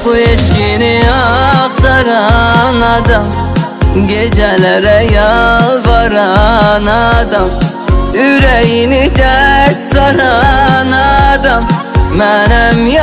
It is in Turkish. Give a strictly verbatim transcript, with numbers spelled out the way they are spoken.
bu eşkini aktaran adam, gecelere yalvaran adam, yüreğini dert saran adam. Mənim